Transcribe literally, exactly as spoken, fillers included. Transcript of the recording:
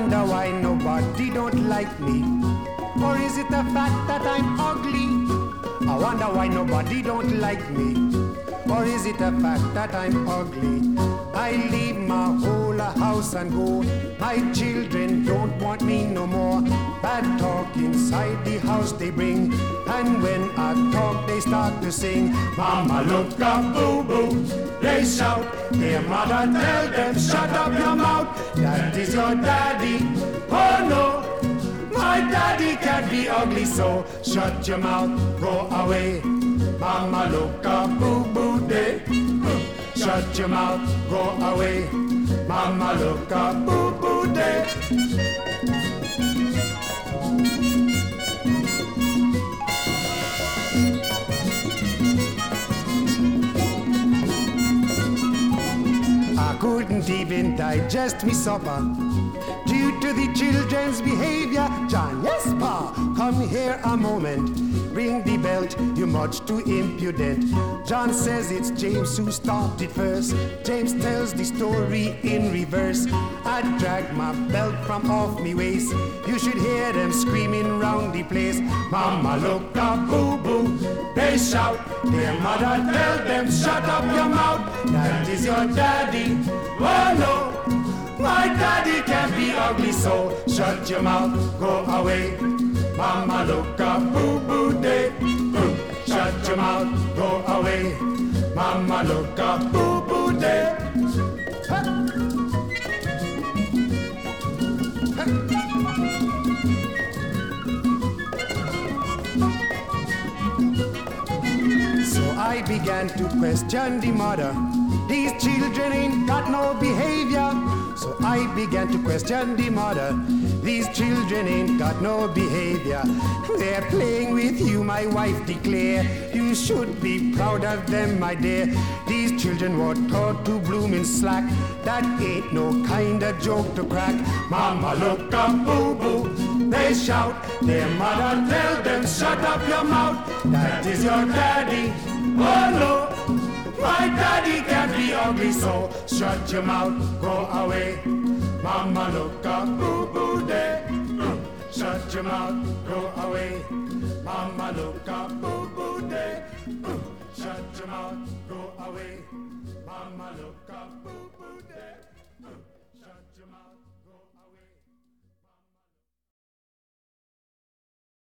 wonder why nobody don't like me. Or is it the fact that I'm ugly? I wonder why nobody don't like me. Or is it the fact that I'm ugly? I leave my whole house and go. My children don't want me no more. Bad talk inside the house they bring. And when I talk they start to sing. Mama look up, boo boo, they shout. Their mother tell them shut up your mouth. That is your daddy. Oh no, my daddy can't be ugly, so shut your mouth, go away. Mama look up, boo boo day. Shut your mouth, go away. Mama look up, boo boo day. I couldn't even digest me supper due to the children's behavior. John, yes, Pa, come here a moment. Ring the belt, you're much too impudent. John says it's James who started first. James tells the story in reverse. I dragged my belt from off me waist. You should hear them screaming round the place. Mama look up, boo boo, they shout. Their mother tell them shut up your mouth. That is your daddy. Oh no, my daddy can't be ugly, so shut your mouth, go away. Mama look up, boo boo day. Shut your mouth, go away. Mama look up, boo boo day. So I began to question the mother. These children ain't got no behavior. So I began to question the mother. These children ain't got no behavior. They're playing with you, my wife declare. You should be proud of them, my dear. These children were taught to bloom in slack. That ain't no kind of joke to crack. Mama look up, boo boo, they shout. Their mother tell them shut up your mouth. That is your daddy. Oh no, my daddy can't be ugly, so shut your mouth, go away. Mama look up, boo boo day. Shut your mouth, go away. Mama look up, boo boo day. Shut your mouth, go away. Mama look up, boo boo day. Shut your mouth, go away.